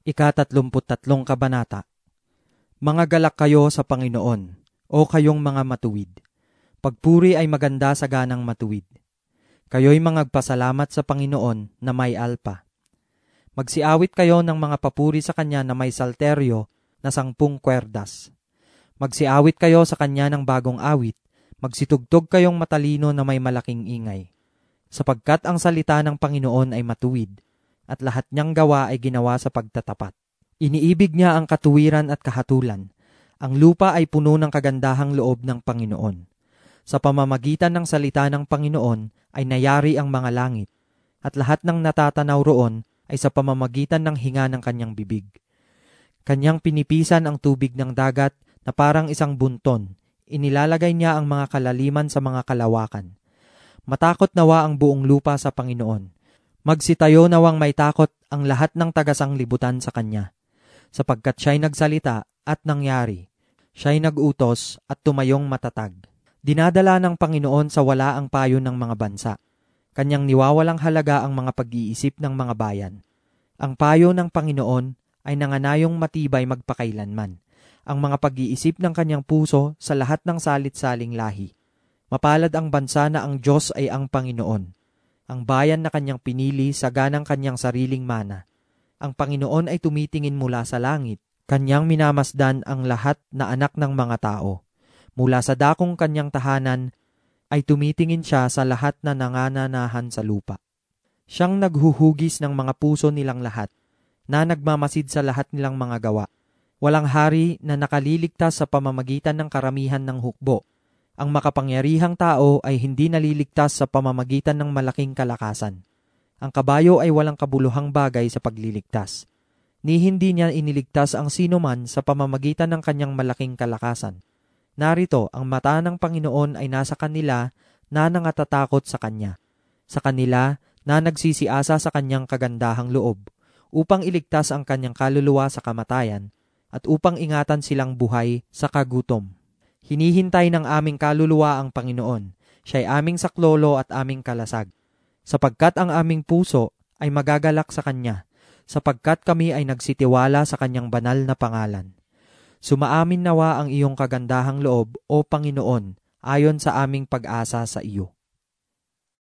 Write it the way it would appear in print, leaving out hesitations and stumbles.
Ika-33 Kabanata. Mga galak kayo sa Panginoon, o kayong mga matuwid. Pagpuri ay maganda sa ganang matuwid. Kayo'y mangagpasalamat sa Panginoon na may alpa. Magsiawit kayo ng mga papuri sa Kanya na may salteryo na 10 kwerdas. Magsiawit kayo sa Kanya ng bagong awit, magsitugtog kayong matalino na may malaking ingay. Sapagkat ang salita ng Panginoon ay matuwid, at lahat niyang gawa ay ginawa sa pagtatapat. Iniibig niya ang katuwiran at kahatulan. Ang lupa ay puno ng kagandahang loob ng Panginoon. Sa pamamagitan ng salita ng Panginoon ay nayari ang mga langit, at lahat ng natatanaw roon ay sa pamamagitan ng hinga ng kanyang bibig. Kanyang pinipisan ang tubig ng dagat na parang isang bunton. Inilalagay niya ang mga kalaliman sa mga kalawakan. Matakot nawa ang buong lupa sa Panginoon. Magsitayo nawang may takot ang lahat ng tagasanglibutan sa Kanya, sapagkat siya'y nagsalita at nangyari. Siya'y nag-utos at tumayong matatag. Dinadala ng Panginoon sa wala ang payo ng mga bansa. Kanyang niwawalang halaga ang mga pag-iisip ng mga bayan. Ang payo ng Panginoon ay nanganayong matibay magpakailanman. Ang mga pag-iisip ng kanyang puso sa lahat ng salit-saling lahi. Mapalad ang bansa na ang Diyos ay ang Panginoon. Ang bayan na kanyang pinili sa ganang kanyang sariling mana. Ang Panginoon ay tumitingin mula sa langit. Kanyang minamasdan ang lahat na anak ng mga tao. Mula sa dakong kanyang tahanan ay tumitingin siya sa lahat na nangananahan sa lupa. Siyang naghuhugis ng mga puso nilang lahat, na nagmamasid sa lahat nilang mga gawa. Walang hari na nakaliligtas sa pamamagitan ng karamihan ng hukbo. Ang makapangyarihang tao ay hindi naliligtas sa pamamagitan ng malaking kalakasan. Ang kabayo ay walang kabuluhang bagay sa pagliligtas. Ni hindi niya iniligtas ang sinuman sa pamamagitan ng kanyang malaking kalakasan. Narito, ang mata ng Panginoon ay nasa kanila na nangatatakot sa Kanya. Sa kanila na nagsisiasa sa Kanyang kagandahang loob, upang iligtas ang Kanyang kaluluwa sa kamatayan, at upang ingatan silang buhay sa kagutom. Hinihintay ng aming kaluluwa ang Panginoon. Siya'y aming saklolo at aming kalasag. Sapagkat ang aming puso ay magagalak sa Kanya, sapagkat kami ay nagsitiwala sa Kanyang banal na pangalan. Sumaamin nawa ang iyong kagandahang loob, O Panginoon, ayon sa aming pag-asa sa iyo.